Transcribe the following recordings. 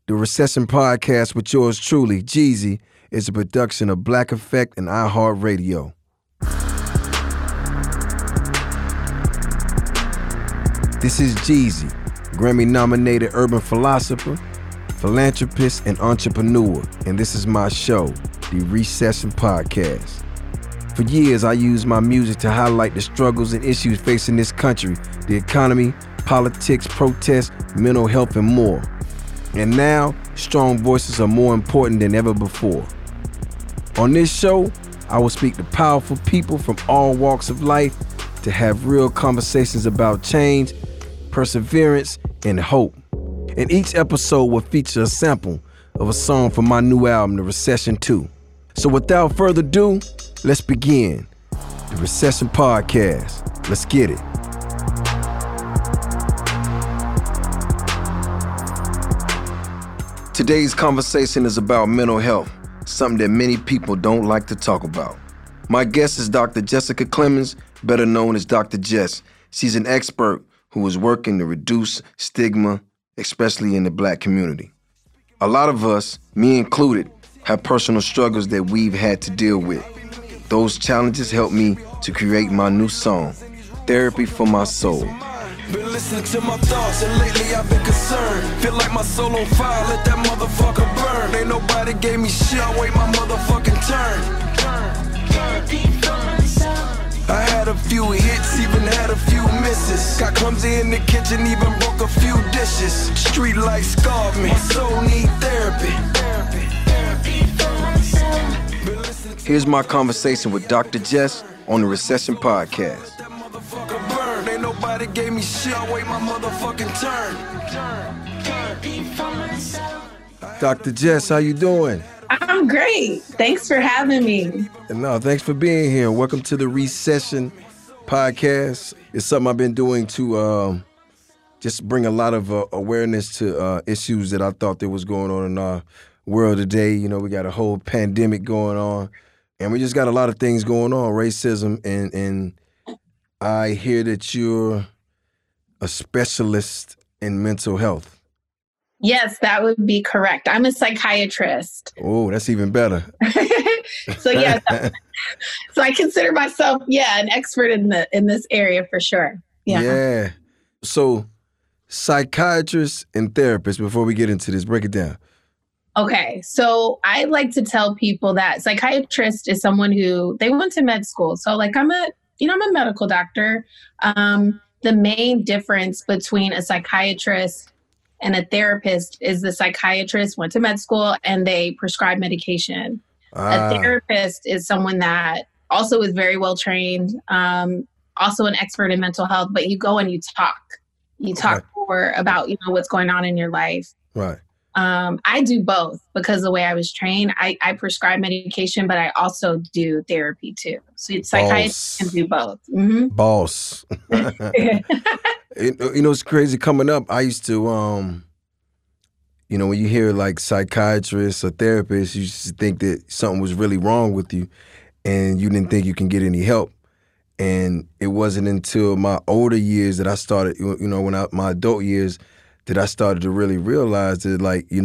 The Recession Podcast with yours truly, Jeezy, is a production of Black Effect and iHeartRadio. This is Jeezy, Grammy-nominated urban philosopher, philanthropist, and entrepreneur, and this is my show, The Recession Podcast. For years, I used my music to highlight the struggles and issues facing this country, the economy, politics, protests, mental health, and more. And now, strong voices are more important than ever before. On this show, I will speak to powerful people from all walks of life to have real conversations about change, perseverance, and hope. And each episode will feature a sample of a song from my new album, The Recession 2. So without further ado, let's begin. The Recession Podcast. Let's get it. Today's conversation is about mental health, something that many people don't like to talk about. My guest is Dr. Jessica Clemens, better known as Dr. Jess. She's an expert who is working to reduce stigma, especially in the Black community. A lot of us, me included, have personal struggles that we've had to deal with. Those challenges helped me to create my new song, Therapy for My Soul. Been listening to my thoughts and lately I've been concerned. Feel like my soul on fire, let that motherfucker burn. Ain't nobody gave me shit, I wait my motherfucking turn. I had a few hits, even had a few misses. Got clumsy in the kitchen, even broke a few dishes. Street life scarred me, my soul need therapy. Here's my conversation with Dr. Jess on the Recession Podcast. Ain't nobody gave me shit, I wait my motherfucking turn. Dr. Jess, how you doing? I'm great. Thanks for having me. No, thanks for being here. Welcome to the Recession Podcast. It's something I've been doing to just bring a lot of awareness to issues that I thought that was going on in our world today. You know, we got a whole pandemic going on, and we just got a lot of things going on, racism, and I hear that you're a specialist in mental health. Yes, that would be correct. I'm a psychiatrist. Oh, that's even better. So yeah, so I consider myself, an expert in this area for sure. Yeah. So psychiatrist and therapist, before we get into this, break it down. Okay, so I like to tell people that psychiatrist is someone who, they went to med school. So like I'm a medical doctor. The main difference between a psychiatrist and a therapist is the psychiatrist went to med school and they prescribe medication. A therapist is someone that also is very well trained, also an expert in mental health, but you go and you talk. You talk more about, what's going on in your life. Right. I do both because the way I was trained, I prescribe medication, but I also do therapy too. So psychiatrists can do both. Mm-hmm. Boss. It's crazy coming up. I used to, when you hear like psychiatrists or therapists, you just think that something was really wrong with you and you didn't think you can get any help. And it wasn't until my older years that I started, my adult years, that I started to really realize that,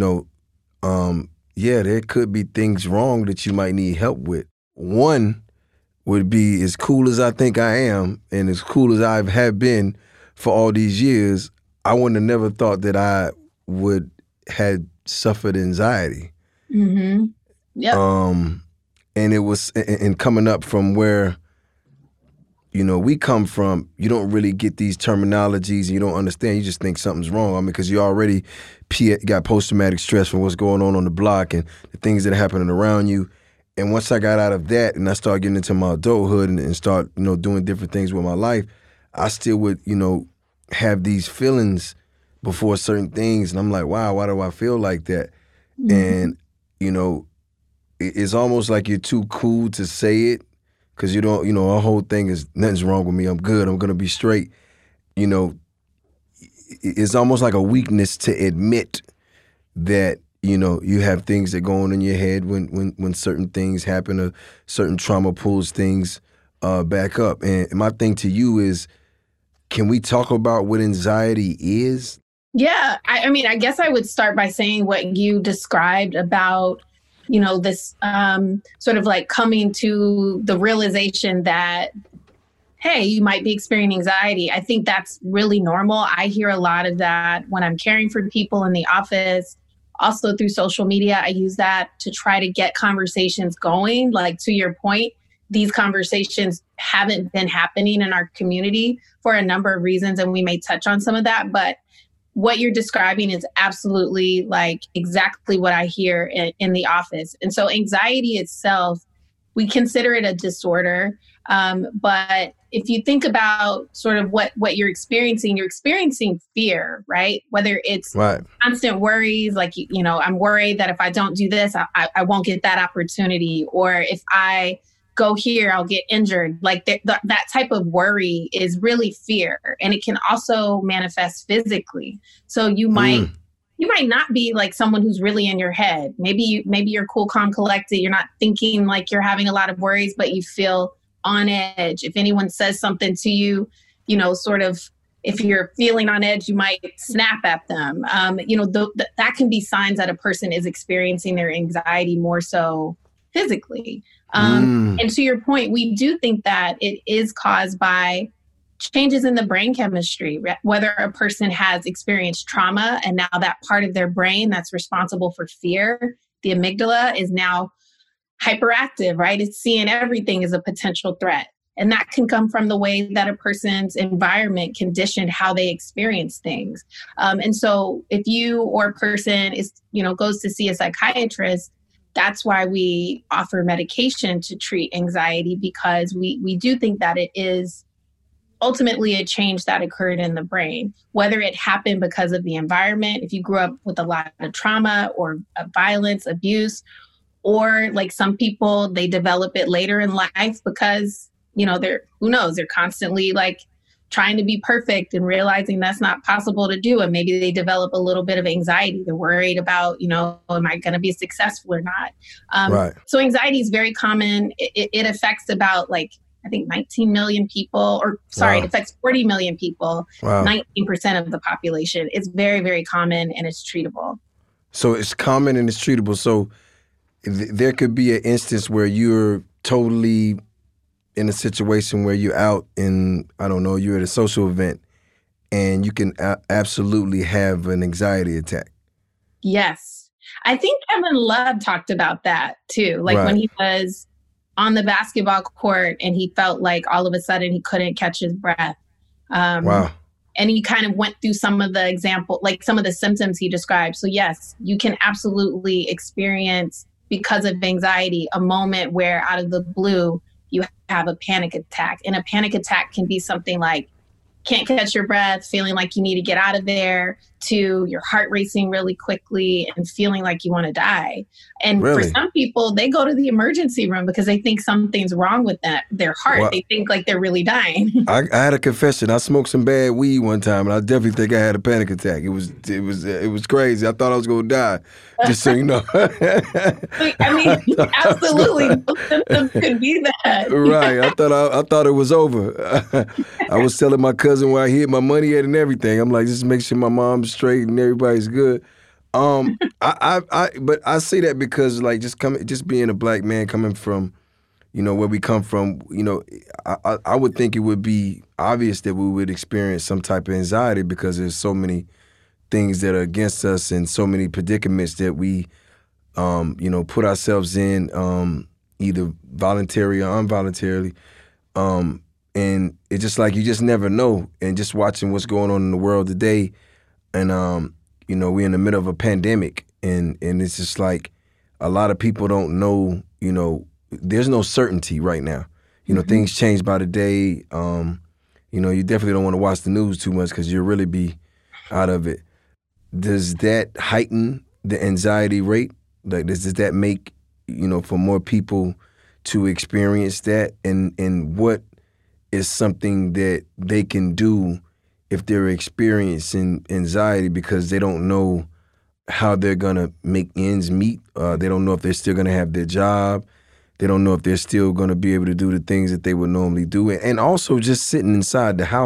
there could be things wrong that you might need help with. One would be, as cool as I think I am and as cool as I have been for all these years, I wouldn't have never thought that I would had suffered anxiety. Mm-hmm. Yeah. And it was, and coming up from where, we come from, you don't really get these terminologies and you don't understand. You just think something's wrong. Because you already got post-traumatic stress from what's going on the block and the things that are happening around you. And once I got out of that and I started getting into my adulthood and start, doing different things with my life, I still would, have these feelings before certain things. And I'm like, wow, why do I feel like that? Mm-hmm. And, it's almost like you're too cool to say it. Because our whole thing is nothing's wrong with me. I'm good. I'm going to be straight. It's almost like a weakness to admit that, you have things that go on in your head when certain things happen or certain trauma pulls things back up. And my thing to you is, can we talk about what anxiety is? Yeah, I mean, I guess I would start by saying what you described about, this sort of like coming to the realization that, hey, you might be experiencing anxiety. I think that's really normal. I hear a lot of that when I'm caring for people in the office. Also through social media, I use that to try to get conversations going. Like, to your point, these conversations haven't been happening in our community for a number of reasons, and we may touch on some of that. But what you're describing is absolutely like exactly what I hear in the office. And so anxiety itself, we consider it a disorder. But if you think about sort of what you're experiencing fear, right? Whether it's Right. constant worries, like, I'm worried that if I don't do this, I won't get that opportunity. Or if I go here, I'll get injured. Like that type of worry is really fear. And it can also manifest physically. So you might not be like someone who's really in your head. Maybe you're cool, calm, collected. You're not thinking like you're having a lot of worries, but you feel on edge. If anyone says something to you, sort of, if you're feeling on edge, you might snap at them. That can be signs that a person is experiencing their anxiety more so physically. And to your point, we do think that it is caused by changes in the brain chemistry, whether a person has experienced trauma and now that part of their brain that's responsible for fear, the amygdala, is now hyperactive, right? It's seeing everything as a potential threat. And that can come from the way that a person's environment conditioned how they experience things. And so if you or a person goes to see a psychiatrist, that's why we offer medication to treat anxiety, because we do think that it is ultimately a change that occurred in the brain, whether it happened because of the environment, if you grew up with a lot of trauma or violence, abuse, or like some people, they develop it later in life because, who knows, they're constantly like trying to be perfect and realizing that's not possible to do. And maybe they develop a little bit of anxiety. They're worried about, am I going to be successful or not? Right. So anxiety is very common. It affects about like, I think 19 million people, it affects 40 million people, 19% of the population. It's very, very common and it's treatable. So it's common and it's treatable. So there could be an instance where you're totally in a situation where you're out in, I don't know, you're at a social event and you can absolutely have an anxiety attack. Yes. I think Kevin Love talked about that too. Like when he was on the basketball court and he felt like all of a sudden he couldn't catch his breath. And he kind of went through some of the example, like some of the symptoms he described. So yes, you can absolutely experience, because of anxiety, a moment where out of the blue, you have a panic attack. And a panic attack can be something like can't catch your breath, feeling like you need to get out of there, to your heart racing really quickly and feeling like you want to die. And for some people, they go to the emergency room because they think something's wrong with their heart. Well, they think like they're really dying. I had a confession. I smoked some bad weed one time, and I definitely think I had a panic attack. It was crazy. I thought I was going to die, just so you know. I mean, absolutely. Those symptoms could be that. Right. I thought it was over. I was telling my cousin where I hid my money at and everything. I'm like, just make sure my mom's straight and everybody's good. But I say that because like just being a black man coming from, where we come from, I would think it would be obvious that we would experience some type of anxiety because there's so many things that are against us and so many predicaments that we, put ourselves in, either voluntarily or involuntarily. And it's just like you just never know. And just watching what's going on in the world today, and we're in the middle of a pandemic, and it's just like a lot of people don't know. There's no certainty right now. Things change by the day. You definitely don't want to watch the news too much because you'll really be out of it. Does that heighten the anxiety rate? Like, does that make for more people to experience that? And what is something that they can do if they're experiencing anxiety because they don't know how they're going to make ends meet? They don't know if they're still going to have their job. They don't know if they're still going to be able to do the things that they would normally do. And also just sitting inside the house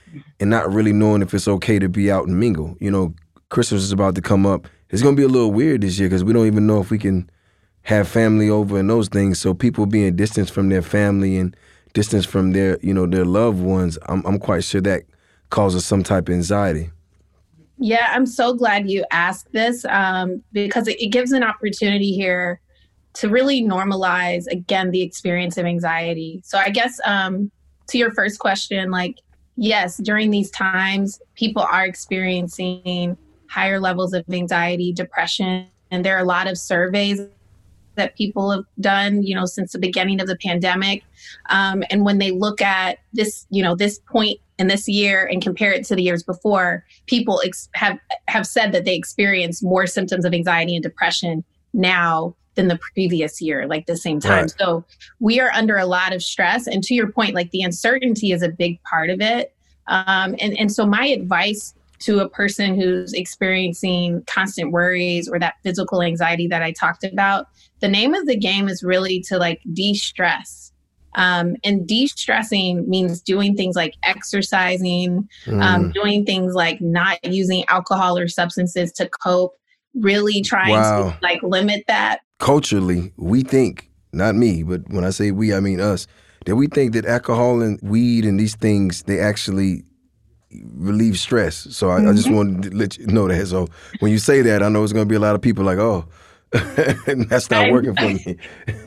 and not really knowing if it's okay to be out and mingle. You know, Christmas is about to come up. It's going to be a little weird this year because we don't even know if we can have family over and those things. So people being distanced from their family and distanced from their, you know, their loved ones, I'm quite sure that causes some type of anxiety. Yeah, I'm so glad you asked this because it gives an opportunity here to really normalize, again, the experience of anxiety. So I guess to your first question, like, yes, during these times, people are experiencing higher levels of anxiety, depression, and there are a lot of surveys that people have done, you know, since the beginning of the pandemic. And when they look at this, you know, this point in this year and compare it to the years before, people have said that they experience more symptoms of anxiety and depression now than the previous year, like the same time. Right. So we are under a lot of stress. And to your point, like the uncertainty is a big part of it. And so my advice to a person who's experiencing constant worries or that physical anxiety that I talked about, the name of the game is really to like de-stress. And de-stressing means doing things like exercising, doing things like not using alcohol or substances to cope, really trying to like limit that. Culturally, we think, not me, but when I say we, I mean us, that we think that alcohol and weed and these things, they actually relieve stress. So I just wanted to let you know that. So when you say that, I know it's going to be a lot of people like, oh, that's not working for me.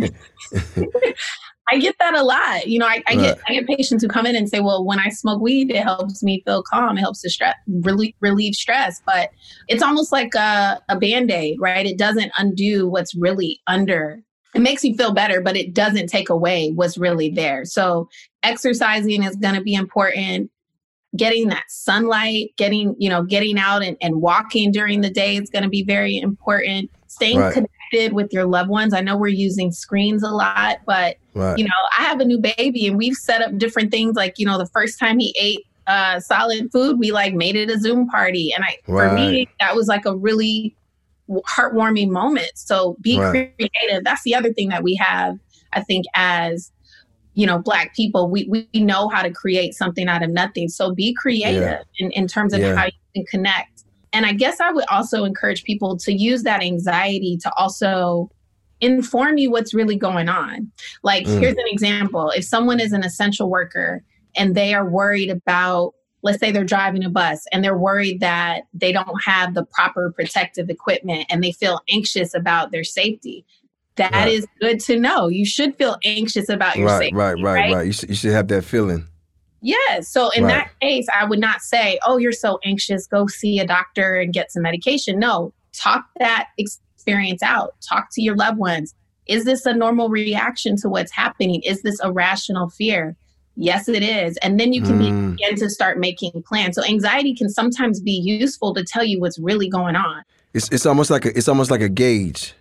I get that a lot. You know, I get patients who come in and say, well, when I smoke weed, it helps me feel calm. It helps to relieve stress. But it's almost like a Band-Aid, right? It doesn't undo what's really under. It makes you feel better, but it doesn't take away what's really there. So exercising is going to be important. Getting that sunlight, getting out and walking during the day is going to be very important. Staying connected with your loved ones. I know we're using screens a lot, but you know, I have a new baby and we've set up different things. Like, you know, the first time he ate solid food, we like made it a Zoom party. And for me, that was like a really heartwarming moment. So be creative. That's the other thing that we have, I think, as you know, Black people, we know how to create something out of nothing. So be creative in terms of how you can connect. And I guess I would also encourage people to use that anxiety to also inform you what's really going on. Like, here's an example. If someone is an essential worker and they are worried about, let's say they're driving a bus and they're worried that they don't have the proper protective equipment and they feel anxious about their safety. That is good to know. You should feel anxious about your safety. Right. You should have that feeling. Yeah. So in that case, I would not say, oh, you're so anxious, go see a doctor and get some medication. No, talk that experience out. Talk to your loved ones. Is this a normal reaction to what's happening? Is this a rational fear? Yes, it is. And then you can begin to start making plans. So anxiety can sometimes be useful to tell you what's really going on. It's almost like a gauge.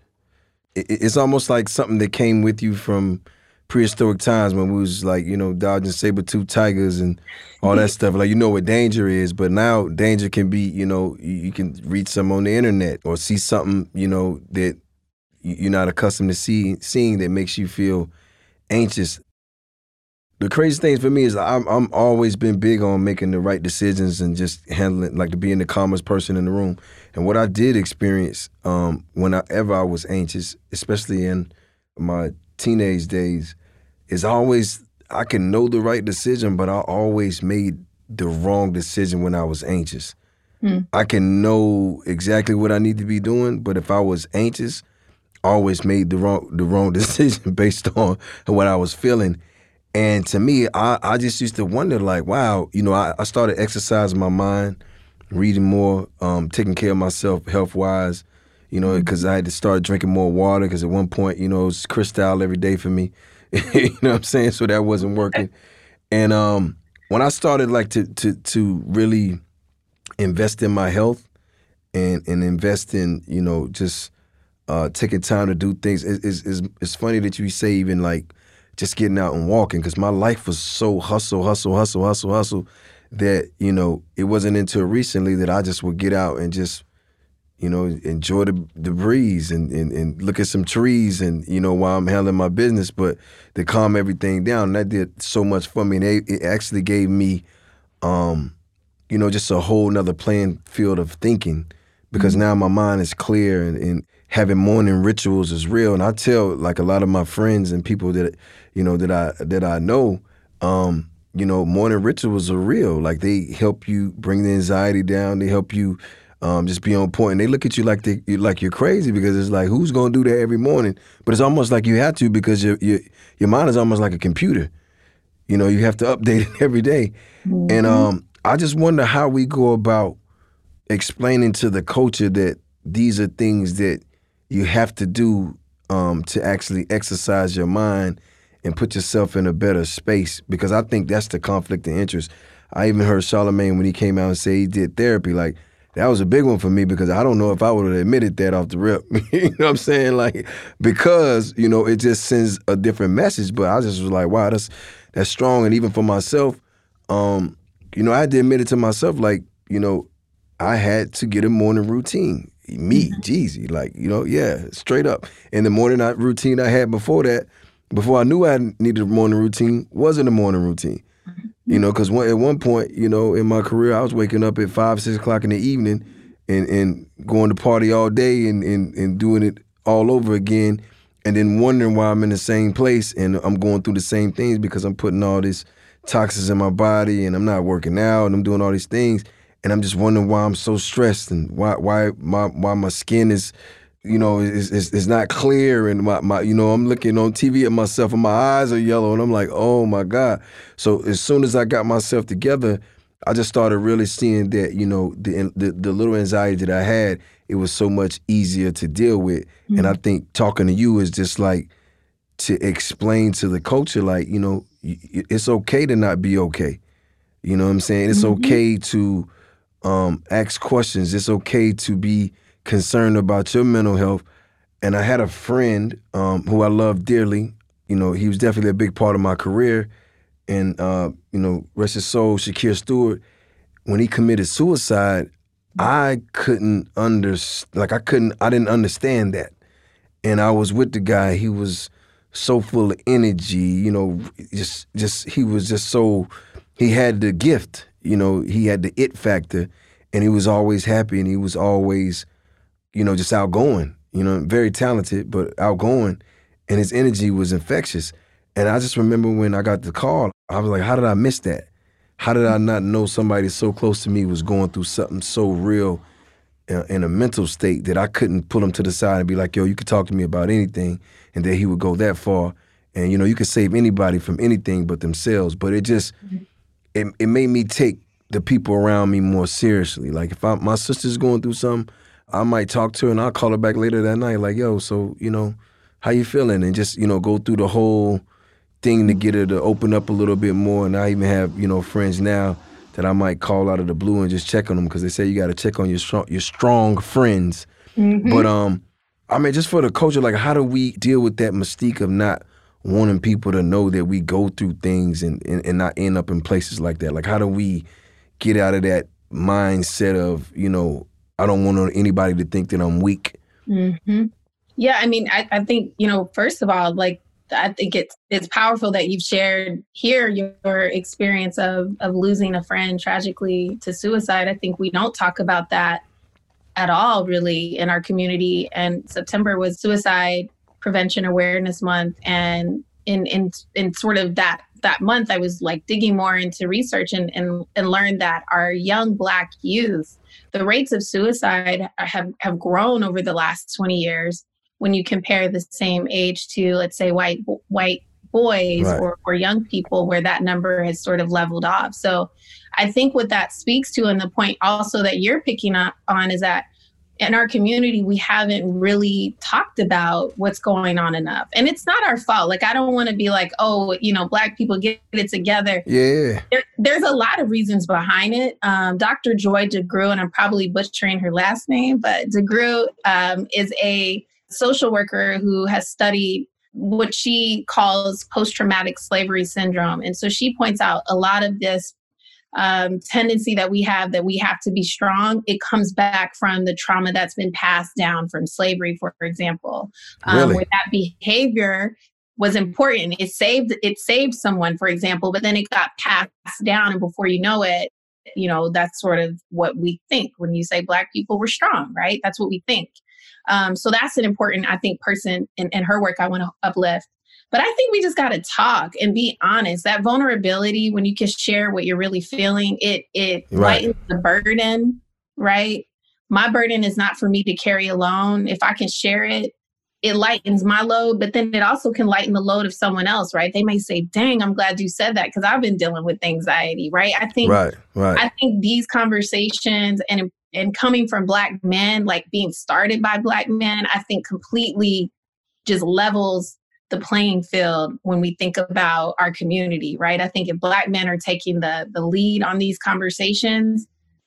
It's almost like something that came with you from prehistoric times when we was like, you know, dodging saber-toothed tigers and all that stuff. Like, you know what danger is, but now danger can be, you know, you can read something on the internet or see something, you know, that you're not accustomed to seeing that makes you feel anxious. The crazy thing for me is I'm always been big on making the right decisions and just handling, like, to being the calmest person in the room. And what I did experience whenever I was anxious, especially in my teenage days, is I can know the right decision, but I always made the wrong decision when I was anxious. I can know exactly what I need to be doing, but if I was anxious, I always made the wrong decision based on what I was feeling. And to me, I just used to wonder, like, wow, you know, I started exercising my mind, reading more, taking care of myself health-wise, you know, because I had to start drinking more water because at one point, you know, it was Cristal every day for me. You know what I'm saying? So that wasn't working. And when I started, like, to really invest in my health and invest in, you know, just taking time to do things, it's funny that you say even, like, just getting out and walking, because my life was so hustle that, you know, it wasn't until recently that I just would get out and just, you know, enjoy the breeze and look at some trees and, you know, while I'm handling my business, but to calm everything down. And that did so much for me. And it actually gave me just a whole nother playing field of thinking, because now my mind is clear, and having morning rituals is real. And I tell like a lot of my friends and people that I know, morning rituals are real. Like they help you bring the anxiety down. They help you just be on point. And they look at you like you're crazy, because it's like, who's gonna do that every morning? But it's almost like you have to, because your mind is almost like a computer. You have to update it every day. And I just wonder how we go about explaining to the culture that these are things that you have to do to actually exercise your mind and put yourself in a better space, because I think that's the conflict of interest. I even heard Charlamagne when he came out and say he did therapy, like that was a big one for me, because I don't know if I would have admitted that off the rip. You know what I'm saying? Like, because, it just sends a different message. But I just was like, wow, that's strong. And even for myself, I had to admit it to myself, like, I had to get a morning routine. Me, Jeezy, like, straight up. And the morning routine I had before that, before I knew I needed a morning routine, wasn't a morning routine. Because at one point, in my career, I was waking up at 5, 6 o'clock in the evening and going to party all day and doing it all over again, and then wondering why I'm in the same place and I'm going through the same things, because I'm putting all this toxins in my body and I'm not working out and I'm doing all these things. And I'm just wondering why I'm so stressed, and why my skin is not clear, and my I'm looking on TV at myself and my eyes are yellow, and I'm like, oh my God. So as soon as I got myself together, I just started really seeing that the little anxiety that I had, it was so much easier to deal with. And I think talking to you is just like to explain to the culture, like, it's okay to not be okay. You know what I'm saying? It's okay to ask questions. It's okay to be concerned about your mental health. And I had a friend who I love dearly. He was definitely a big part of my career. And, rest his soul, Shakir Stewart, when he committed suicide, I couldn't I didn't understand that. And I was with the guy. He was so full of energy, he was just so, he had the gift, he had the it factor, and he was always happy, and he was always, just outgoing, very talented, but outgoing, and his energy was infectious. And I just remember when I got the call, I was like, how did I miss that? How did I not know somebody so close to me was going through something so real in a mental state that I couldn't pull him to the side and be like, yo, you could talk to me about anything, and that he would go that far. And, you could save anybody from anything but themselves. But it just, it made me take the people around me more seriously. Like if my sister's going through something, I might talk to her and I'll call her back later that night like, yo, so, how you feeling? And just, go through the whole thing to get her to open up a little bit more. And I even have, friends now that I might call out of the blue and just check on them, because they say you got to check on your strong friends. But just for the culture, like, how do we deal with that mystique of not wanting people to know that we go through things and not end up in places like that? Like, how do we get out of that mindset of, I don't want anybody to think that I'm weak? Yeah, I think, first of all, like, I think it's powerful that you've shared here your experience of losing a friend tragically to suicide. I think we don't talk about that at all, really, in our community. And September was Suicide Prevention Awareness Month. And in sort of that month, I was like digging more into research and learned that our young Black youth, the rates of suicide have grown over the last 20 years. When you compare the same age to, let's say, white boys, right, or young people, where that number has sort of leveled off. So I think what that speaks to, and the point also that you're picking up on, is that in our community, we haven't really talked about what's going on enough. And it's not our fault. Like, I don't want to be like, oh, Black people get it together. Yeah. There's a lot of reasons behind it. Dr. Joy DeGruy, and I'm probably butchering her last name, but DeGruy is a social worker who has studied what she calls post-traumatic slavery syndrome. And so she points out a lot of this tendency that we have to be strong. It comes back from the trauma that's been passed down from slavery, for example, really? Where that behavior was important. It saved someone, for example, but then it got passed down. And before you know it, that's sort of what we think when you say Black people were strong, right? That's what we think. So that's an important, I think, person in her work I want to uplift. But I think we just got to talk and be honest. That vulnerability, when you can share what you're really feeling, it lightens the burden, right? My burden is not for me to carry alone. If I can share it, it lightens my load, but then it also can lighten the load of someone else, right? They may say, dang, I'm glad you said that because I've been dealing with anxiety, right? I think these conversations and coming from Black men, like being started by Black men, I think completely just levels the playing field when we think about our community, right? I think if Black men are taking the lead on these conversations,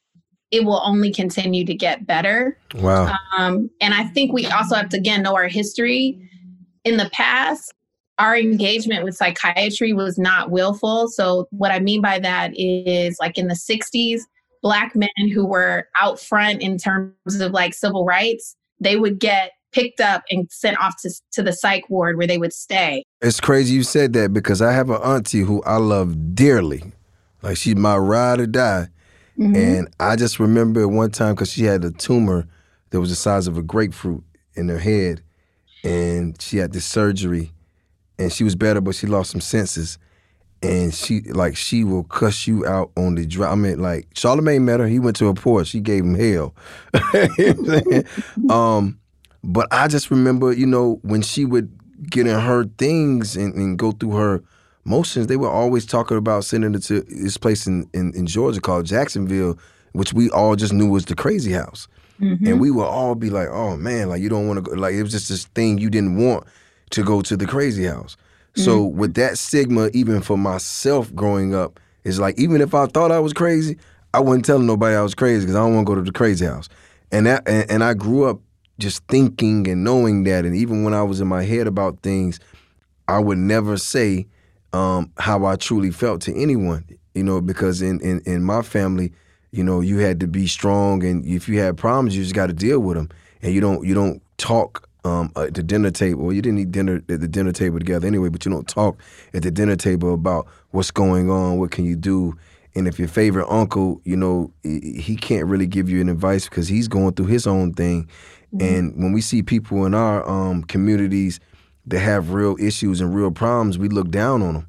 it will only continue to get better. Wow. And I think we also have to, again, know our history. In the past, our engagement with psychiatry was not willful. So what I mean by that is, like, in the 60s, Black men who were out front in terms of like civil rights, they would get picked up and sent off to the psych ward where they would stay. It's crazy you said that because I have an auntie who I love dearly. Like, she's my ride or die. Mm-hmm. And I just remember one time because she had a tumor that was the size of a grapefruit in her head. And she had this surgery. And she was better, but she lost some senses. And she will cuss you out on the drive. I mean, like, Charlamagne met her. He went to her porch. She gave him hell. You know what I'm saying? But I just remember, when she would get in her things and go through her motions, they were always talking about sending her to this place in Georgia called Jacksonville, which we all just knew was the crazy house. Mm-hmm. And we would all be like, oh, man, like, you don't want to go. Like, it was just this thing you didn't want to go to the crazy house. Mm-hmm. So with that stigma, even for myself growing up, it's like, even if I thought I was crazy, I wasn't telling nobody I was crazy because I don't want to go to the crazy house. And I grew up just thinking and knowing that. And even when I was in my head about things, I would never say how I truly felt to anyone, because in my family, you had to be strong, and if you had problems, you just got to deal with them. And you don't talk at the dinner table. Well, you didn't eat dinner at the dinner table together anyway, but you don't talk at the dinner table about what's going on, what can you do. And if your favorite uncle, he can't really give you an advice because he's going through his own thing. Mm-hmm. And when we see people in our communities that have real issues and real problems, we look down on them,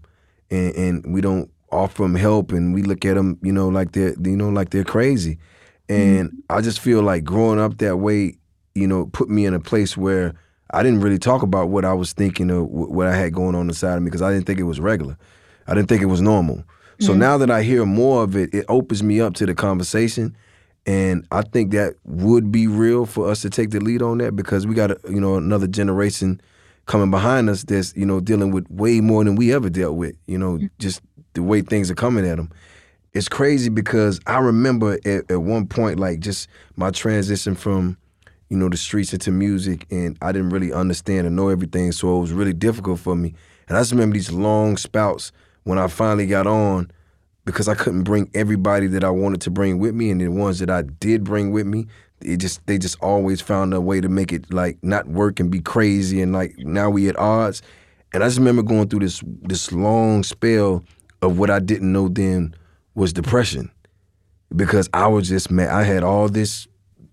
and we don't offer them help, and we look at them, like they're crazy. And I just feel like growing up that way, put me in a place where I didn't really talk about what I was thinking or what I had going on inside of me because I didn't think it was regular. I didn't think it was normal. So now that I hear more of it, it opens me up to the conversation. And I think that would be real for us to take the lead on that because we got, another generation coming behind us that's, dealing with way more than we ever dealt with, just the way things are coming at them. It's crazy because I remember at one point, like, just my transition from, the streets into music, and I didn't really understand and know everything, so it was really difficult for me. And I just remember these long spouts when I finally got on, because I couldn't bring everybody that I wanted to bring with me, and the ones that I did bring with me, they just always found a way to make it like not work and be crazy, and like now we at odds. And I just remember going through this long spell of what I didn't know then was depression, because I was just mad. I had all this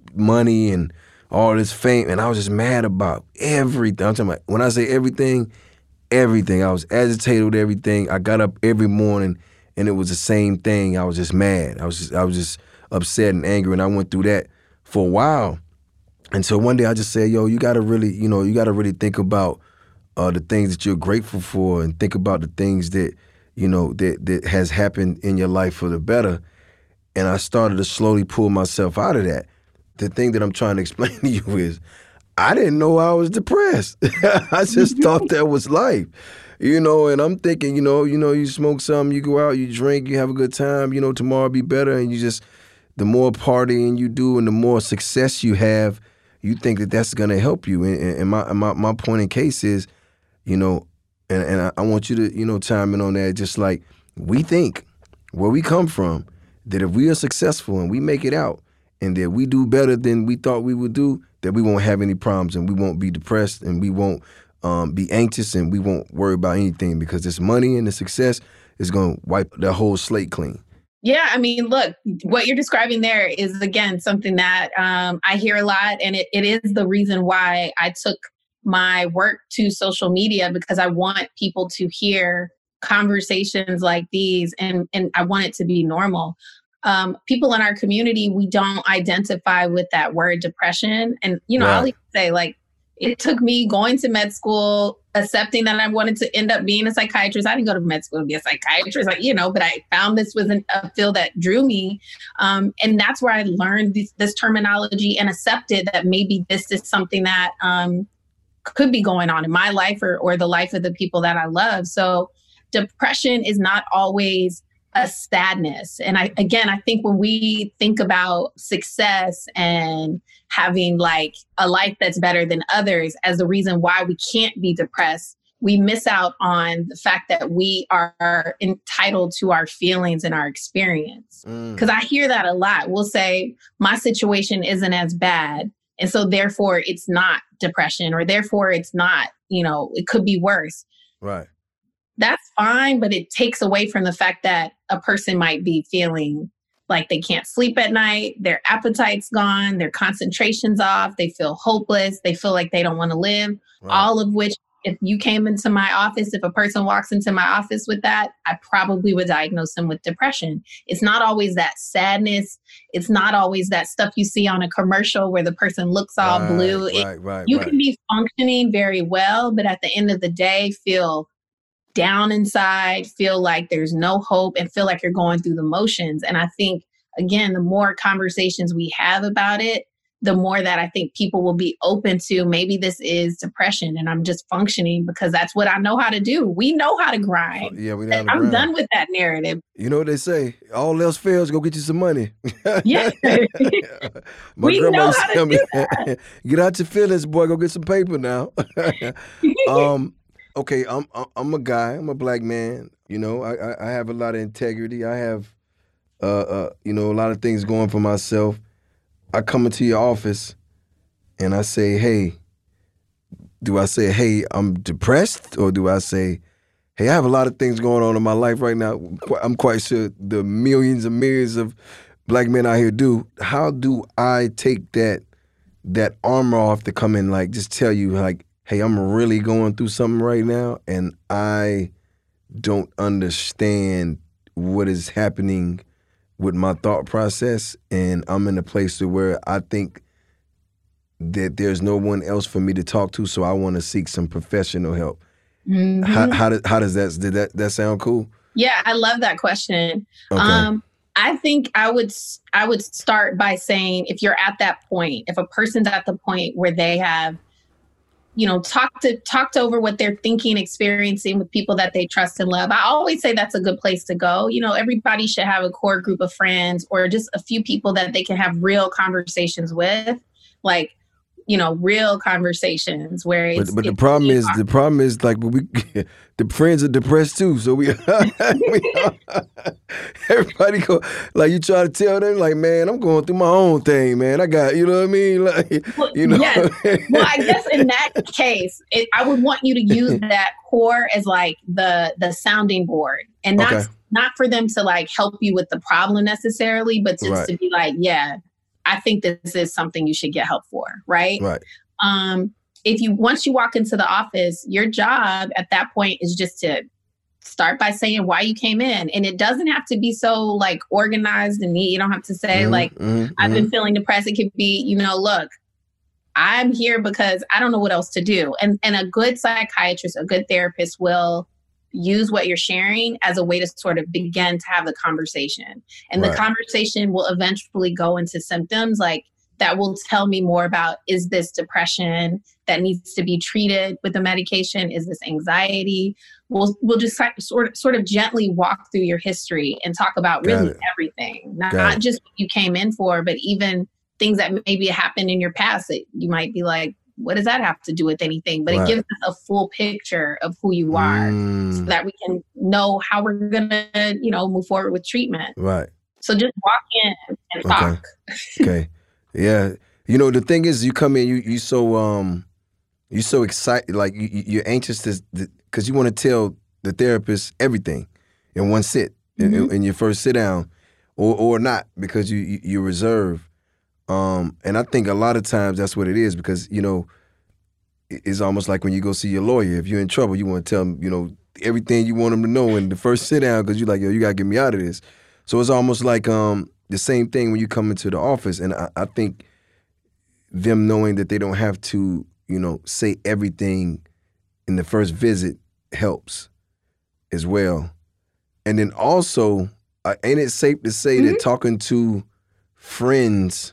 money and all this fame, and I was just mad about everything. I'm talking about, when I say everything, I was agitated with everything. I got up every morning, and it was the same thing. I was just mad. I was just upset and angry, and I went through that for a while. And so one day I just said, yo, you gotta really think about the things that you're grateful for, and think about the things that, that has happened in your life for the better. And I started to slowly pull myself out of that. The thing that I'm trying to explain to you is, I didn't know I was depressed. I just thought that was life. And I'm thinking, you smoke something, you go out, you drink, you have a good time, tomorrow will be better. And the more partying you do and the more success you have, you think that that's going to help you. And my point in case is, and I want you to, chime in on that. Just like we think where we come from, that if we are successful and we make it out and that we do better than we thought we would do, that we won't have any problems and we won't be depressed and we won't be anxious and we won't worry about anything because this money and the success is going to wipe the whole slate clean. Yeah, I mean, look, what you're describing there is, again, something that I hear a lot. And it is the reason why I took my work to social media, because I want people to hear conversations like these, and I want it to be normal. People in our community, we don't identify with that word depression. And, right. I'll even say, like, it took me going to med school, accepting that I wanted to end up being a psychiatrist. I didn't go to med school to be a psychiatrist, but I found this was a field that drew me. And that's where I learned this terminology and accepted that maybe this is something that could be going on in my life or the life of the people that I love. So depression is not always a sadness. And I think when we think about success and having like a life that's better than others as the reason why we can't be depressed, we miss out on the fact that we are entitled to our feelings and our experience. Because I hear that a lot. We'll say, my situation isn't as bad, and so therefore it's not depression, or therefore it's not, it could be worse. Right. That's fine, but it takes away from the fact that a person might be feeling like they can't sleep at night, their appetite's gone, their concentration's off, they feel hopeless, they feel like they don't want to live, right. All of which, if you came into my office, if a person walks into my office with that, I probably would diagnose them with depression. It's not always that sadness. It's not always that stuff you see on a commercial where the person looks all blue. You can be functioning very well, but at the end of the day, feel down inside, feel like there's no hope, and feel like you're going through the motions. And I think, again, the more conversations we have about it, the more that I think people will be open to, maybe this is depression and I'm just functioning because that's what I know how to do. We know how to grind. Yeah, we know how to I'm grind. done with that narrative. You know what they say? All else fails, go get you some money. Yeah. My grandma used to tell me, get out your feelings, boy, go get some paper now. Okay, I'm a guy. I'm a black man. I have a lot of integrity. I have, a lot of things going for myself. I come into your office and I say, hey, do I say, hey, I'm depressed? Or do I say, hey, I have a lot of things going on in my life right now. I'm quite sure the millions and millions of black men out here do. How do I take that armor off to come in, like, just tell you, like, hey, I'm really going through something right now and I don't understand what is happening with my thought process, and I'm in a place where I think that there's no one else for me to talk to, so I want to seek some professional help. Mm-hmm. How does that sound cool? Yeah, I love that question. Okay. I think I would start by saying, if you're at that point, if a person's at the point where they have talked over what they're thinking, experiencing with people that they trust and love. I always say that's a good place to go. Everybody should have a core group of friends or just a few people that they can have real conversations with, like, real conversations where it's... But the problem is like the friends are depressed too. So we everybody go, like, you try to tell them, like, man, I'm going through my own thing, man. I got, you know what I mean? Like, Yes. Well, I guess in that case, I would want you to use that core as like the sounding board, and not for them to like help you with the problem necessarily, but just to be like, yeah, I think this is something you should get help for, right? Right. Once you walk into the office, your job at that point is just to start by saying why you came in. And it doesn't have to be so like organized and neat. You don't have to say I've been feeling depressed. It could be, look, I'm here because I don't know what else to do. And a good psychiatrist, a good therapist will use what you're sharing as a way to sort of begin to have the conversation. And the conversation will eventually go into symptoms like that will tell me more about, is this depression that needs to be treated with the medication? Is this anxiety? We'll just sort of gently walk through your history and talk about really everything, not just what you came in for, but even things that maybe happened in your past that you might be like, what does that have to do with anything? But it gives us a full picture of who you are so that we can know how we're going to, move forward with treatment. Right. So just walk in and talk. Okay. Yeah. The thing is, you come in, you so You're so excited, like you're anxious because you want to tell the therapist everything in one sit, in your first sit down, or not, because you reserve. And I think a lot of times that's what it is, because, it's almost like when you go see your lawyer. If you're in trouble, you want to tell them, everything you want them to know in the first sit down, because you're like, yo, you got to get me out of this. So it's almost like the same thing when you come into the office. And I think them knowing that they don't have to, say everything in the first visit helps as well. And then also, ain't it safe to say that talking to friends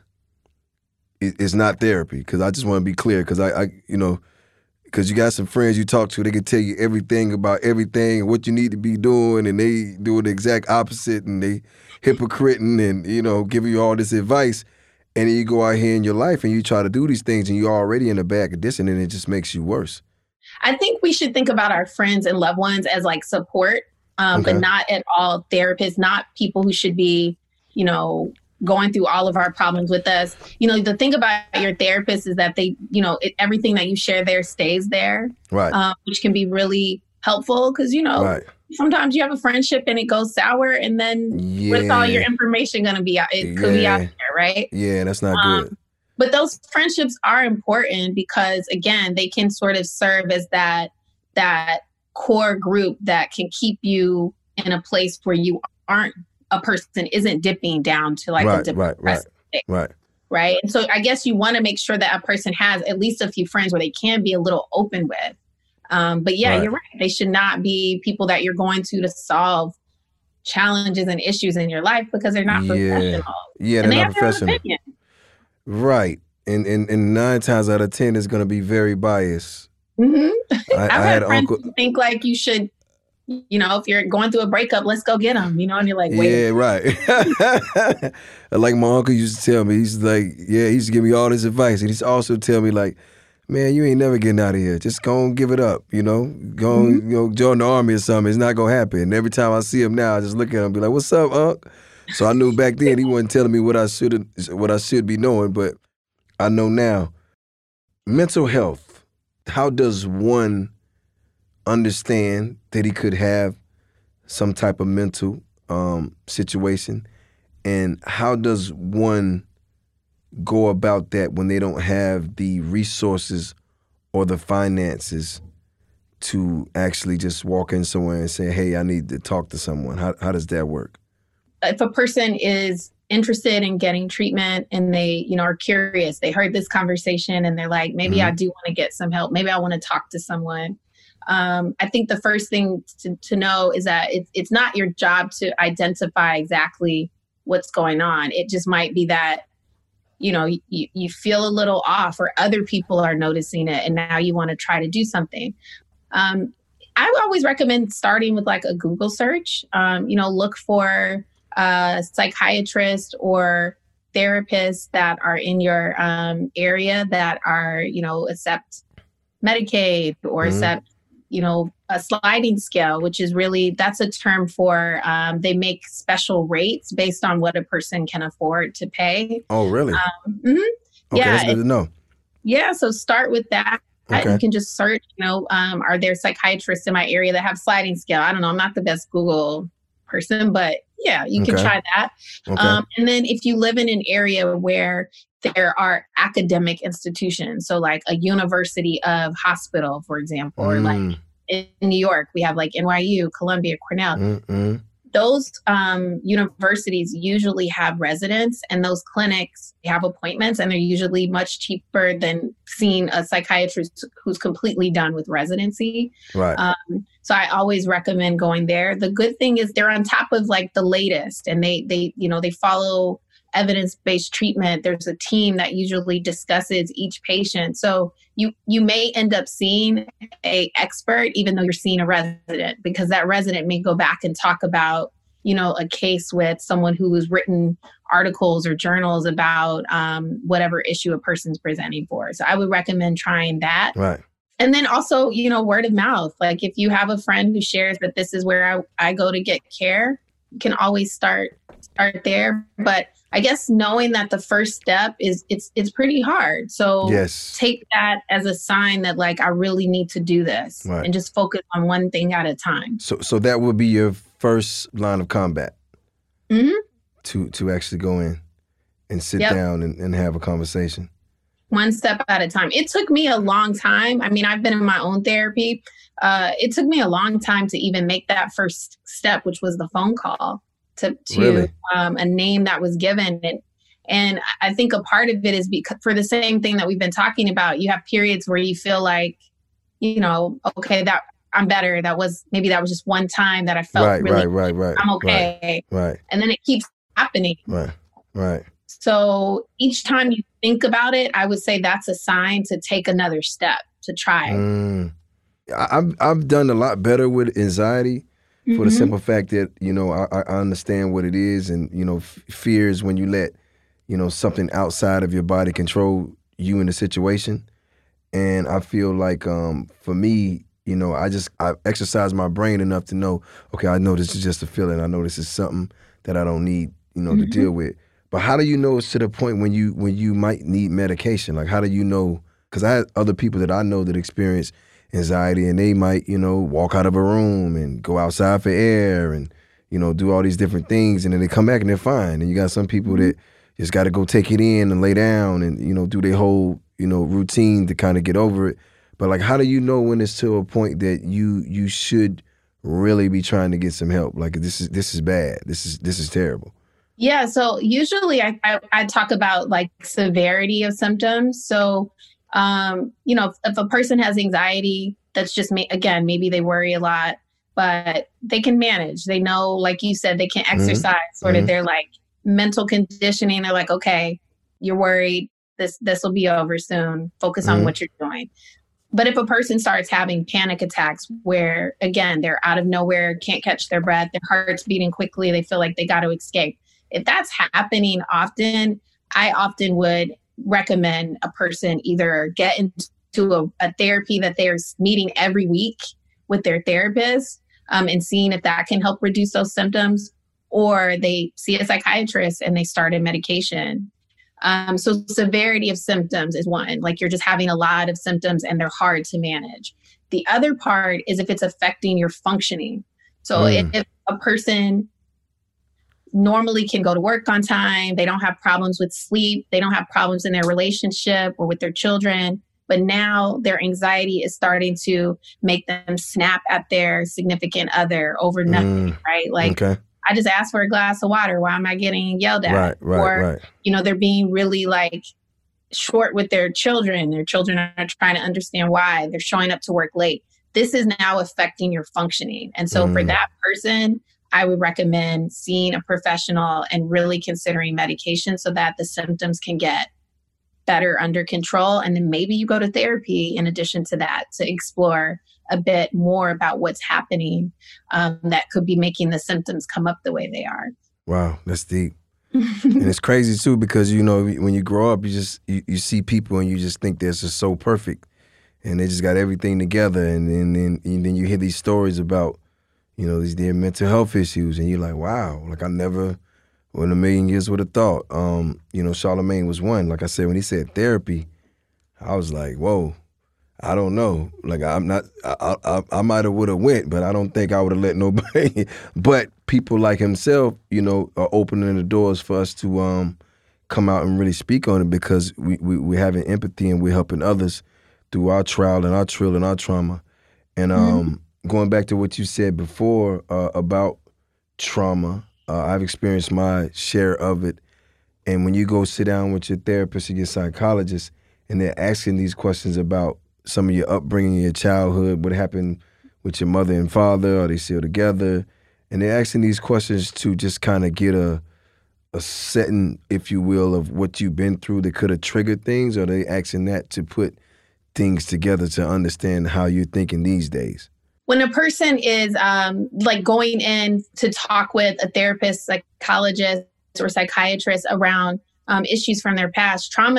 is not therapy? Because I just want to be clear, because because you got some friends you talk to, they can tell you everything about everything and what you need to be doing, and they do the exact opposite, and they hypocriting and, giving you all this advice. And then you go out here in your life and you try to do these things and you're already in a bad condition, and it just makes you worse. I think we should think about our friends and loved ones as like support, but not at all therapists, not people who should be, going through all of our problems with us. The thing about your therapist is that they, everything that you share there stays there, right? Which can be really helpful, because, right. Sometimes you have a friendship and it goes sour, and then what's all your information going to be out? It could be out there, right? Yeah, that's not good. But those friendships are important because, again, they can sort of serve as that core group that can keep you in a place where a person isn't dipping down to like a depressive state. Right. And so I guess you want to make sure that a person has at least a few friends where they can be a little open with. But yeah, you're right. They should not be people that you're going to solve challenges and issues in your life, because they're not professional. Yeah, they're not professional. Right. And 9 times out of 10, it's going to be very biased. I've had friends who think like you should, if you're going through a breakup, let's go get them, and you're like, wait. Yeah, right. Like my uncle used to tell me, he's like, he used to give me all this advice. And he's also tell me like, man, you ain't never getting out of here. Just go and give it up, Go join the army or something. It's not going to happen. And every time I see him now, I just look at him and be like, what's up, Unc? So I knew back then he wasn't telling me what I should be knowing, but I know now. Mental health. How does one understand that he could have some type of mental situation? And how does one go about that when they don't have the resources or the finances to actually just walk in somewhere and say, hey, I need to talk to someone? How does that work? If a person is interested in getting treatment and they, are curious, they heard this conversation and they're like, maybe I do want to get some help. Maybe I want to talk to someone. I think the first thing to know is that it's not your job to identify exactly what's going on. It just might be that, you feel a little off, or other people are noticing it, and now you want to try to do something. I would always recommend starting with like a Google search. Look for a psychiatrist or therapists that are in your area that are, accept Medicaid or accept, a sliding scale, which is really, that's a term for, they make special rates based on what a person can afford to pay. Oh, really? Okay, that's good to know. Yeah, so start with that. Okay. You can just search, are there psychiatrists in my area that have sliding scale? I don't know. I'm not the best Google person, but yeah, you can try that. Okay. And then if you live in an area where there are academic institutions, so like a University of Hospital, for example, or like in New York, we have like NYU, Columbia, Cornell. Those universities usually have residents, and those clinics have appointments, and they're usually much cheaper than seeing a psychiatrist who's completely done with residency. Right. So I always recommend going there. The good thing is they're on top of like the latest, and they follow evidence-based treatment. There's a team that usually discusses each patient. So you may end up seeing an expert, even though you're seeing a resident, because that resident may go back and talk about, a case with someone who has written articles or journals about whatever issue a person's presenting for. So I would recommend trying that. Right. And then also, word of mouth. Like if you have a friend who shares that this is where I go to get care, can always start there. But I guess knowing that the first step is it's pretty hard. So Yes. take that as a sign that like I really need to do this Right. and just focus on one thing at a time. So that would be your first line of combat. Hmm. To actually go in and sit Yep. down and have a conversation. One step at a time. It took me a long time. I mean, I've been in my own therapy. It took me a long time to even make that first step, which was the phone call to Really? a name that was given. And I think a part of it is because for the same thing that we've been talking about, you have periods where you feel like, you know, okay, that I'm better. Maybe that was just one time that I felt Right, really, right. I'm okay. Right. And then it keeps happening. Right. So each time you think about it, I would say that's a sign to take another step, to try. I've done a lot better with anxiety for the Mhm. simple fact that, you know, I understand what it is, and, you know, fear is when you let, you know, something outside of your body control you in the situation. And I feel like for me, you know, I exercise my brain enough to know, okay, I know this is just a feeling. I know this is something that I don't need, you know, to deal with. But how do you know it's to the point when you might need medication? Like, how do you know? Because I had other people that I know that experience anxiety, and they might, you know, walk out of a room and go outside for air and, you know, do all these different things, and then they come back and they're fine. And you got some people that just got to go take it in and lay down and, you know, do their whole, you know, routine to kind of get over it. But like, how do you know when it's to a point that you should really be trying to get some help? Like, this is bad. This is terrible. Yeah. So usually I talk about like severity of symptoms. So, you know, if a person has anxiety, that's just again, maybe they worry a lot, but they can manage. They know, like you said, they can exercise sort of their like mental conditioning. They're like, okay, you're worried. This will be over soon. Focus on what you're doing. But if a person starts having panic attacks where, again, they're out of nowhere, can't catch their breath, their heart's beating quickly, they feel like they got to escape. If that's happening often, I often would recommend a person either get into a therapy that they're meeting every week with their therapist and seeing if that can help reduce those symptoms, or they see a psychiatrist and they start a medication. So severity of symptoms is one, like you're just having a lot of symptoms and they're hard to manage. The other part is if it's affecting your functioning. So if a person normally can go to work on time, they don't have problems with sleep, they don't have problems in their relationship or with their children, but now their anxiety is starting to make them snap at their significant other over nothing, right? Like, okay. I just asked for a glass of water. Why am I getting yelled at? Right. You know, they're being really like short with their children. Their children are trying to understand why they're showing up to work late. This is now affecting your functioning. And so for that person, I would recommend seeing a professional and really considering medication so that the symptoms can get better under control. And then maybe you go to therapy in addition to that to explore a bit more about what's happening that could be making the symptoms come up the way they are. Wow, that's deep. And it's crazy too, because, you know, when you grow up, you see people and you just think they're just so perfect and they just got everything together. And then you hear these stories about, you know, their mental health issues, and you're like, wow, like I never in a million years would have thought. You know, Charlamagne was one. Like I said, when he said therapy, I was like, whoa. I don't know. Like, I'm not, I might have would have went, but I don't think I would have let nobody. But people like himself, you know, are opening the doors for us to come out and really speak on it, because we're having empathy and we're helping others through our trial and our trill and our trauma. And going back to what you said before about trauma, I've experienced my share of it. And when you go sit down with your therapist or your psychologist and they're asking these questions about some of your upbringing, your childhood, what happened with your mother and father, are they still together? And they're asking these questions to just kind of get a setting, if you will, of what you've been through that could have triggered things, or are they asking that to put things together to understand how you're thinking these days? When a person is like going in to talk with a therapist, psychologist, or psychiatrist around issues from their past, trauma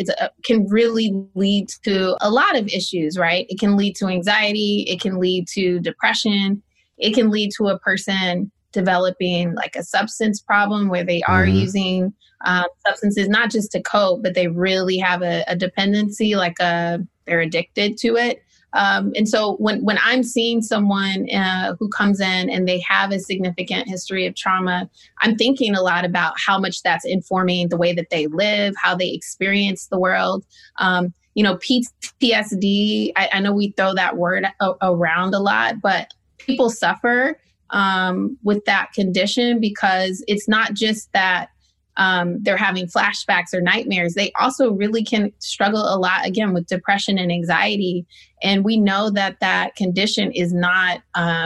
can really lead to a lot of issues, right? It can lead to anxiety. It can lead to depression. It can lead to a person developing like a substance problem where they are using substances, not just to cope, but they really have a dependency, like they're addicted to it. And so when I'm seeing someone who comes in and they have a significant history of trauma, I'm thinking a lot about how much that's informing the way that they live, how they experience the world. PTSD, I know we throw that word around a lot, but people suffer with that condition because it's not just that they're having flashbacks or nightmares. They also really can struggle a lot, again, with depression and anxiety. And we know that that condition is not,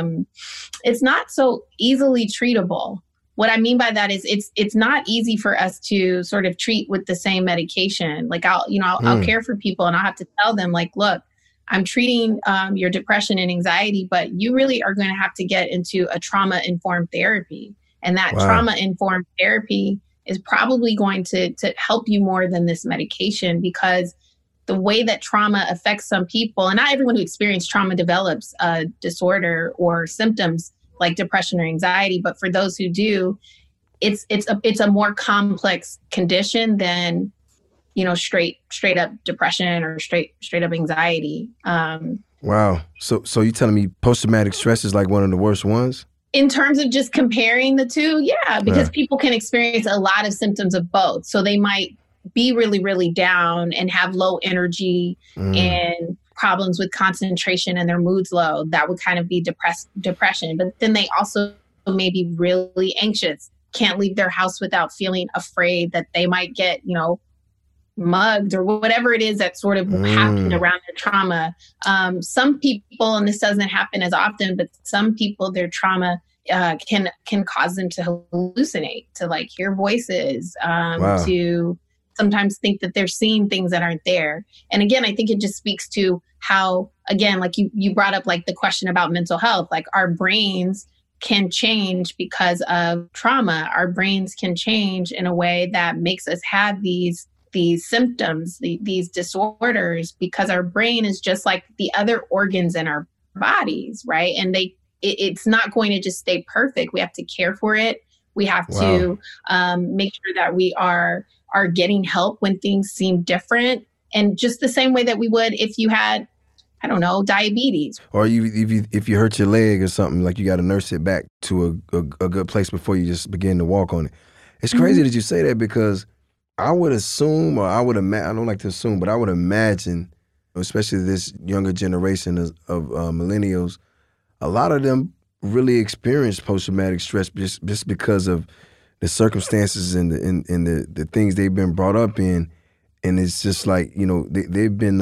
it's not so easily treatable. What I mean by that is it's not easy for us to sort of treat with the same medication. Like I'll care for people and I'll have to tell them like, look, I'm treating your depression and anxiety, but you really are going to have to get into a trauma-informed therapy. And that trauma-informed therapy is probably going to help you more than this medication, because the way that trauma affects some people, and not everyone who experiences trauma develops a disorder or symptoms like depression or anxiety, but for those who do, it's a more complex condition than, straight up depression or straight up anxiety. Wow. So you telling me post-traumatic stress is like one of the worst ones? In terms of just comparing the two, yeah, because people can experience a lot of symptoms of both. So they might be really, really down and have low energy and problems with concentration and their mood's low. That would kind of be depression. But then they also may be really anxious, can't leave their house without feeling afraid that they might get, mugged or whatever it is that sort of happened around their trauma. Some people, and this doesn't happen as often, but some people, their trauma can cause them to hallucinate, to like hear voices, to sometimes think that they're seeing things that aren't there. And again, I think it just speaks to how, again, like you brought up like the question about mental health, like our brains can change because of trauma. Our brains can change in a way that makes us have these symptoms, these disorders, because our brain is just like the other organs in our bodies, right? And it's not going to just stay perfect. We have to care for it. We have to make sure that we are getting help when things seem different. And just the same way that we would if you had, I don't know, diabetes. Or if you hurt your leg or something, like you got to nurse it back to a good place before you just begin to walk on it. It's crazy that you say that, because I would assume, or I don't like to assume, but I would imagine, especially this younger generation of millennials, a lot of them really experience post-traumatic stress just because of the circumstances and the things they've been brought up in. And it's just like, they've been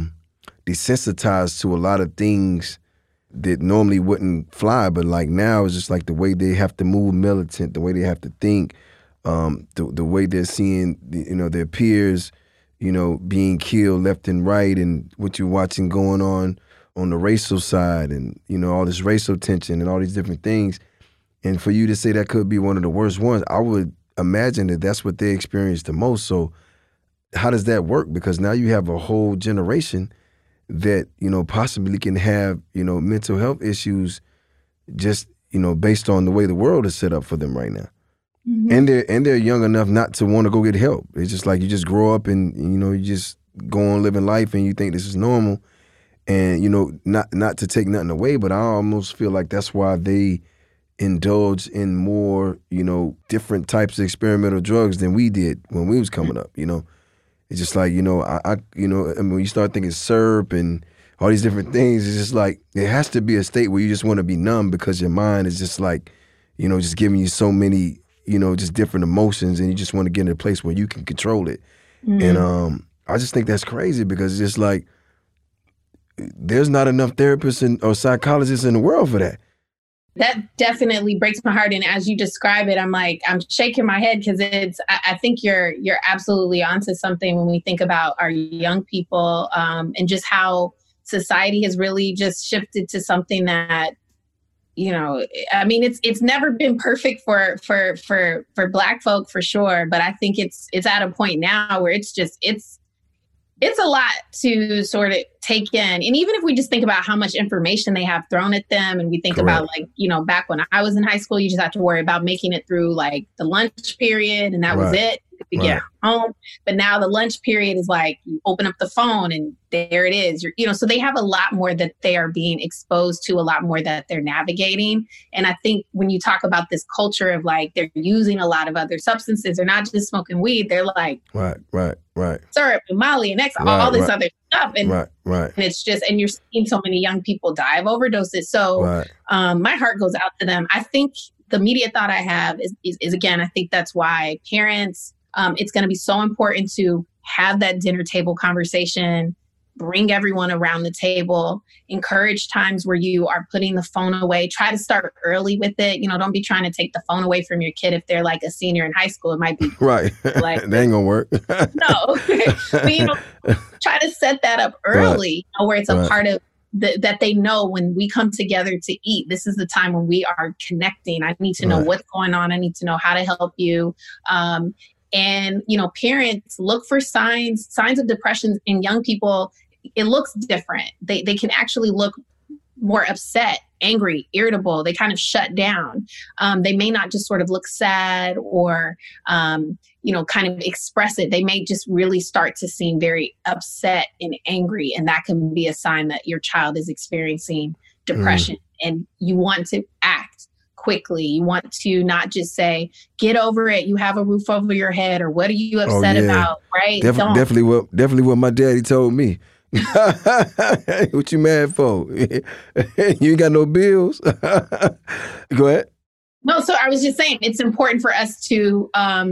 desensitized to a lot of things that normally wouldn't fly. But like now, it's just like the way they have to move militant, the way they have to think, the way they're seeing, their peers, being killed left and right, and what you're watching going on the racial side, and, all this racial tension and all these different things. And for you to say that could be one of the worst ones, I would imagine that that's what they experience the most. So how does that work? Because now you have a whole generation that, possibly can have, mental health issues just, based on the way the world is set up for them right now. And they're young enough not to want to go get help. It's just like you just grow up and, you just go on living life and you think this is normal. And, not to take nothing away, but I almost feel like that's why they indulge in more, different types of experimental drugs than we did when we was coming up, It's just like, when you start thinking syrup and all these different things, it's just like, it has to be a state where you just want to be numb, because your mind is just like, just giving you so many, just different emotions, and you just want to get in a place where you can control it. And I just think that's crazy, because it's just like, there's not enough therapists or psychologists in the world for that. That definitely breaks my heart. And as you describe it, I'm shaking my head, because I think you're absolutely onto something when we think about our young people, and just how society has really just shifted to something that, it's never been perfect for Black folk, for sure. But I think it's at a point now where it's It's a lot to sort of take in. And even if we just think about how much information they have thrown at them, and we think about like, you know, back when I was in high school, you just have to worry about making it through like the lunch period, and that was it to get home. But now the lunch period is like, you open up the phone and there it is. You're, you know, so they have a lot more that they are being exposed to, a lot more that they're navigating. And I think when you talk about this culture of like, they're using a lot of other substances, they're not just smoking weed, they're like, syrup and Molly and X, all this other stuff. And, and it's just, and you're seeing so many young people die of overdoses. So my heart goes out to them. I think the immediate thought I have is again, I think that's why parents, it's going to be so important to have that dinner table conversation, bring everyone around the table, encourage times where you are putting the phone away, try to start early with it. You know, don't be trying to take the phone away from your kid if they're like a senior in high school. It might be like, that ain't gonna work. No, but you know, try to set that up early, you know, where it's a part of that they know when we come together to eat, this is the time when we are connecting. I need to know what's going on. I need to know how to help you. And, you know, parents look for signs of depression in young people. It looks different. They can actually look more upset, angry, irritable. They kind of shut down. They may not just sort of look sad or, you know, kind of express it. They may just really start to seem very upset and angry. And that can be a sign that your child is experiencing depression. And you want to act quickly. You want to not just say, get over it, you have a roof over your head, or what are you upset about, right? Definitely what my daddy told me. What you mad for? You ain't got no bills. Go ahead. No, so I was just saying it's important for us to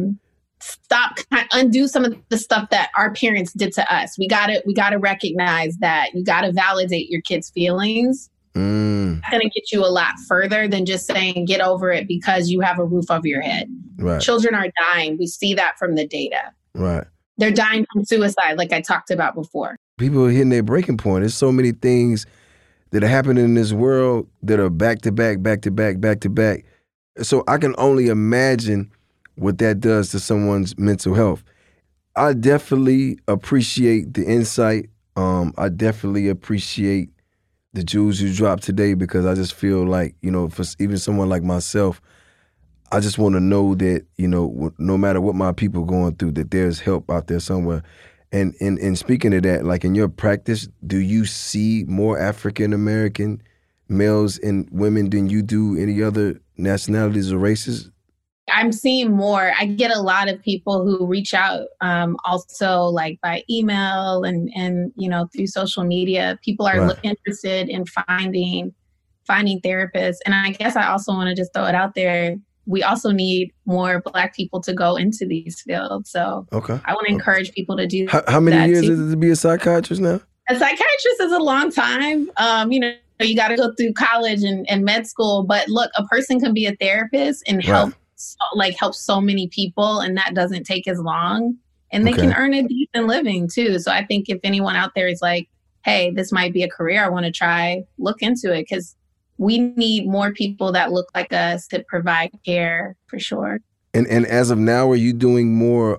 undo some of the stuff that our parents did to us. We gotta recognize that you gotta validate your kids' feelings. It's going to get you a lot further than just saying get over it because you have a roof over your head. Children are dying. We see that from the data. They're dying from suicide, like I talked about before. People are hitting their breaking point. There's so many things that are happening in this world that are back to back, back to back, back to back. So I can only imagine what that does to someone's mental health. I definitely appreciate the insight. I definitely appreciate the jewels you dropped today, because I just feel like, you know, for even someone like myself, I just want to know that, you know, no matter what my people are going through, that there's help out there somewhere. And speaking of that, like in your practice, do you see more African-American males and women than you do any other nationalities or races? I'm seeing more. I get a lot of people who reach out also like by email and you know, through social media. People are interested in finding therapists. And I guess I also want to just throw it out there. We also need more Black people to go into these fields. So I want to encourage people to do How many years is it to be a psychiatrist now? A psychiatrist is a long time. You know, you got to go through college and med school. But look, a person can be a therapist and help so many people, and that doesn't take as long, and they can earn a decent living too. So I think if anyone out there is like, hey, this might be a career I want to try, look into it, because we need more people that look like us to provide care for sure. And as of now, are you doing more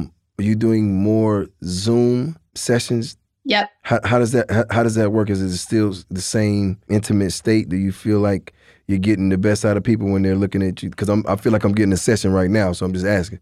Zoom sessions? Yep. How does that work? Is it still the same intimate state? Do you feel like you're getting the best out of people when they're looking at you? Because I feel like I'm getting a session right now, so I'm just asking.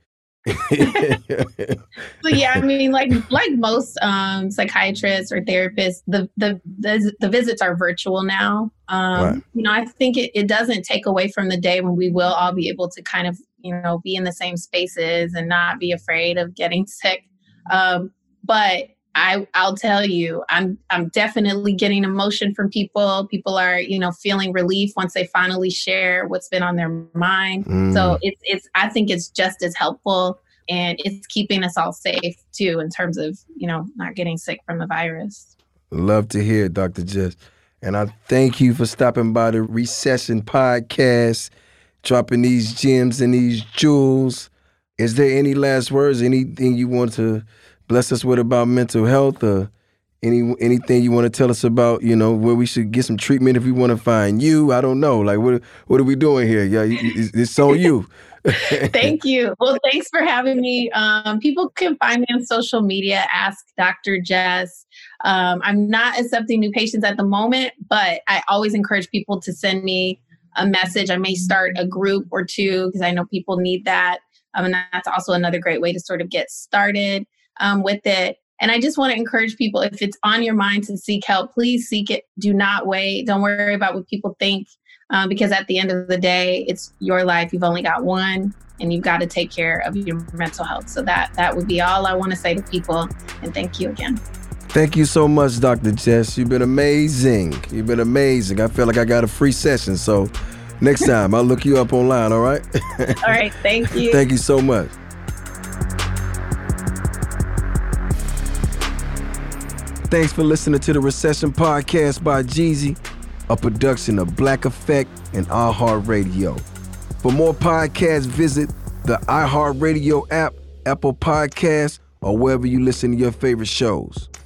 So yeah, I mean, like most psychiatrists or therapists, the visits are virtual now. You know, I think it doesn't take away from the day when we will all be able to kind of, you know, be in the same spaces and not be afraid of getting sick. But I'll tell you, I'm definitely getting emotion from people. People are, you know, feeling relief once they finally share what's been on their mind. So I think it's just as helpful, and it's keeping us all safe too, in terms of, you know, not getting sick from the virus. Love to hear it, Dr. Jess. And I thank you for stopping by the Recession Podcast, dropping these gems and these jewels. Is there any last words, anything you want to bless us with about mental health, or anything you want to tell us about, you know, where we should get some treatment if we want to find you? I don't know. Like, what are we doing here? Yeah, it's on you. Thank you. Well, thanks for having me. People can find me on social media, Ask Dr. Jess. I'm not accepting new patients at the moment, but I always encourage people to send me a message. I may start a group or two because I know people need that. And that's also another great way to sort of get started with it. And I just want to encourage people, if it's on your mind to seek help, please seek it. Do not wait. Don't worry about what people think, because at the end of the day, it's your life. You've only got one, and you've got to take care of your mental health. So that would be all I want to say to people. And thank you again. Thank you so much, Dr. Jess. You've been amazing. You've been amazing. I feel like I got a free session. So next time I'll look you up online, all right? All right. Thank you. Thank you so much. Thanks for listening to the Recession Podcast by Jeezy, a production of Black Effect and iHeartRadio. For more podcasts, visit the iHeartRadio app, Apple Podcasts, or wherever you listen to your favorite shows.